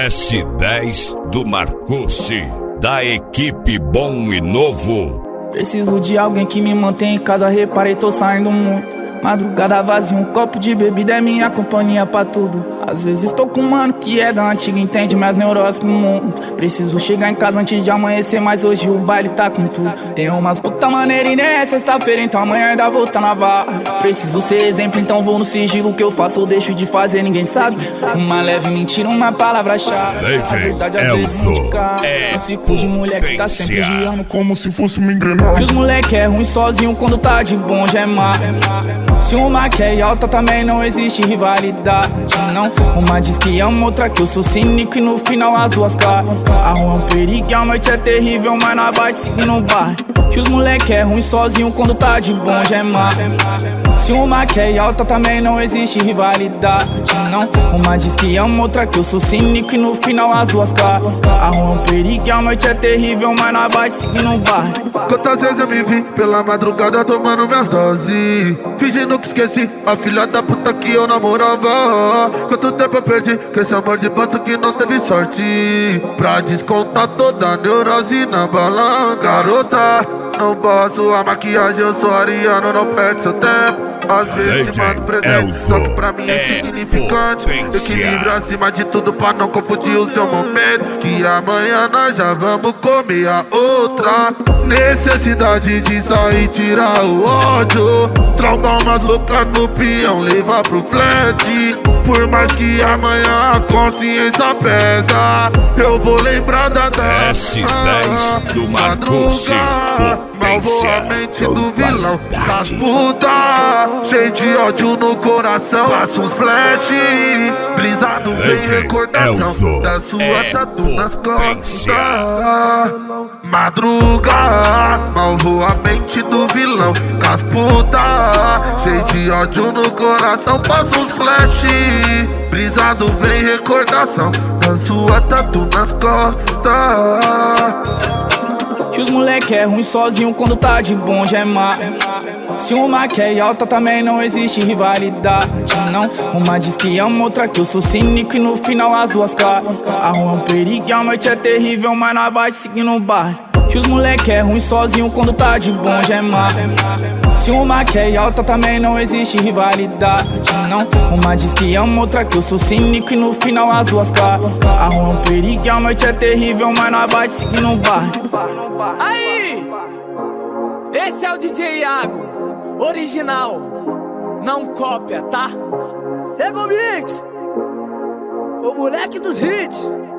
S10 do Marcucci, da equipe Bom e Novo. Preciso de alguém que me mantenha em casa, reparei, tô saindo muito. Madrugada vazia, um copo de bebida é minha companhia pra tudo. Às vezes tô com um mano que é da antiga, entende minhas neuroses com o mundo. Preciso chegar em casa antes de amanhecer, mas hoje o baile tá com tudo. Tem umas puta maneira e nem é sexta-feira, então amanhã ainda vou tá na vara. Preciso ser exemplo, então vou no sigilo. O que eu faço ou deixo de fazer, ninguém sabe. Uma leve mentira, uma palavra-chave. A verdade às vezes indica. Um ciclo de mulher que tá sempre girando como se fosse uma engrenagem. Que os moleque é ruim sozinho, quando tá de bom já é má. Se uma quer alta também não existe rivalidade, não. Uma diz que ama, outra que eu sou cínico e no final as duas caras. A rua é um perigo e a noite é terrível, mas nós vai seguir no bar. Que os moleque é ruim sozinho, quando tá de bom já é má. Se uma quer alta também não existe rivalidade, não. Uma diz que ama, outra que eu sou cínico e no final as duas caras. A rua é um perigo e a noite é terrível, mas nós vai seguir no bar. Quantas vezes eu me vi pela madrugada tomando minhas doses, fingindo que esqueci a filha da puta que eu namorava. Quanto tempo eu perdi com esse amor de bosta que não teve sorte, pra descontar toda a neurose na bala. Garota, não posso a maquiagem, eu sou ariano, não perde seu tempo. Às vezes te mando presente, só que pra mim é insignificante. Equilíbrio acima de tudo pra não confundir o seu momento, que amanhã nós já vamos comer a outra. Necessidade de sair, tirar o ódio, trombar umas loucas no peão, levar pro flat. Por mais que amanhã a consciência pesa, eu vou lembrar da data. S10 do Marcucci, mal vou a mente do vilão das putas, cheio de ódio no coração, faço uns flash, brisado vem recordação da sua tatu nas costas. Madruga, mal vou a mente do vilão das putas, cheio de ódio no coração, faço uns flash, brisado vem recordação da sua tatu nas costas. Que os moleque é ruim sozinho, quando tá de bom já é má. Se uma quer alta também não existe rivalidade, não. Uma diz que ama, outra que eu sou cínico e no final as duas caras. A rua é um perigo e a noite é terrível, mas nós vai seguir no bar. Que os moleque é ruim sozinho, quando tá de bom já é má. Se uma quer alta também não existe rivalidade, não. Uma diz que ama, outra que eu sou cínico e no final as duas caras. A rua é um perigo e a noite é terrível, mas nós vai seguir no bar. Aí! Esse é o DJ Iago, original, não cópia, tá? Ego Mix, o moleque dos hits.